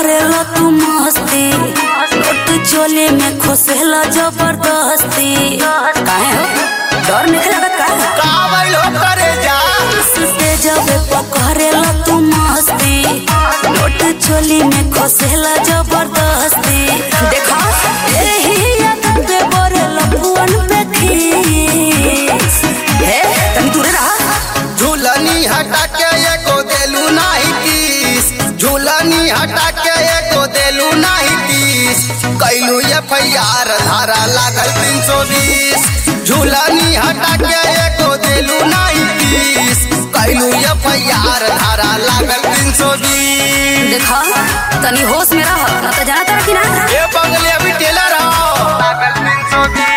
करेला तू मस्ती, नोट चोली में खोसेला जबरदस्ती। काहे हो डर निकल का कावलो करे जा जब पकड़ेला तू मस्ती, नोट चोली में खोसेला जबरदस्ती। देखा यही आदत पे बरेला पुअन पे खीस हे तनी दूर रहा। झूलनी हटा के एको देलू नाही किस, झूलनी हटा के एको देलू नाही किस। कैलू FIR धारा लागल 320। झूलनी हटा के एको देलू नाही किस, कैलू FIR धारा लागल 320। देखा तनी होश में रह ना तो जाना तारा कि ना ये बंगले अभी टेलर हो लागल 320।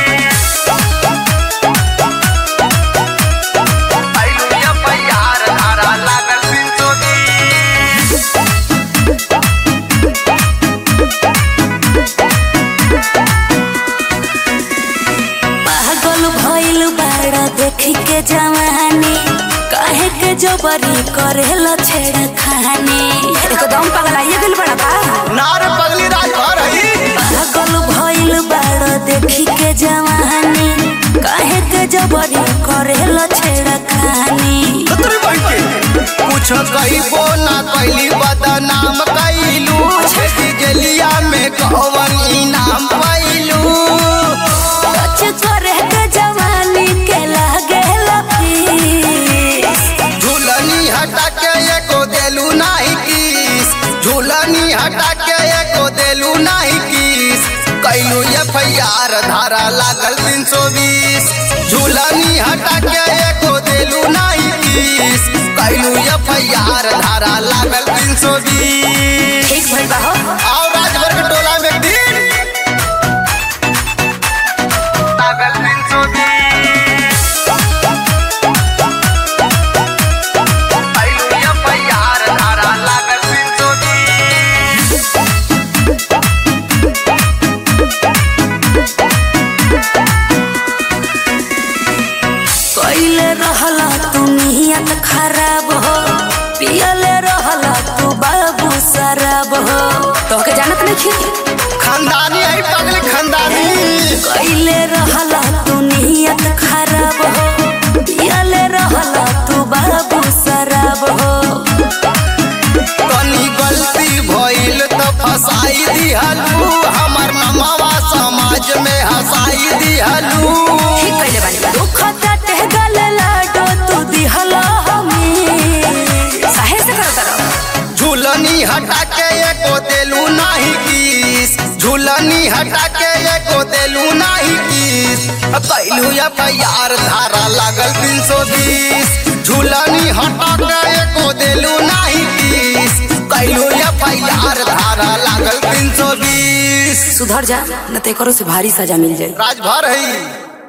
देखी के जवानी काहे के जबरी करेला छेड़ा खानी। एकदम पगलाइए दिल बड़ा बा नार पगली राजभर है पागल भइल बाड़। देखी के जवानी काहे के जबरी करेला छेड़ा खानी। कुछ कईबो ना कैली बदनाम कैलू, छेदी गेलिया में कौन इनाम पैलू। सच करे के जवानी के लागे लफीस। झूलनी हटा के एको देलू नाही किस, झूलनी हटा के एको देलू नाही किस। कैलू FIR धारा लागल 320। झूलनी हटा के एको देलू नाही किस, कैलू FIR धारा लागल 320। ठीक भइल बा हो आओ राजभर के टोला में दिन लागल 320। कैलू FIR धारा लागल 320। कैले रहला तू नियत खराब हो, पियले रहला तू बाबू शराब हो। तोहके जानत नहीं खानदानी है पगले खानदानी। कैले रहला तू नियत खराब हो, पियले रहला तू बाबू शराब हो। कनी गलती भइल त फसाई दिहलू, हमर नमवा समाज में हंसाई दिहलू। ठीक कैले बानी दुख काटे गल लाडो तू दिहला हमी साहे से करो करो। झूलनी हटा के एको देलू नाही किस, झूलनी हटा के एको देलू नाही किस। कैलू FIR धारा लागल 320। झूलनी हटा के एको देलू नाही किस, कैलू FIR धारा लागल 320। सुधर जा न ते करो से भारी सजा मिल जाए। राजभर है।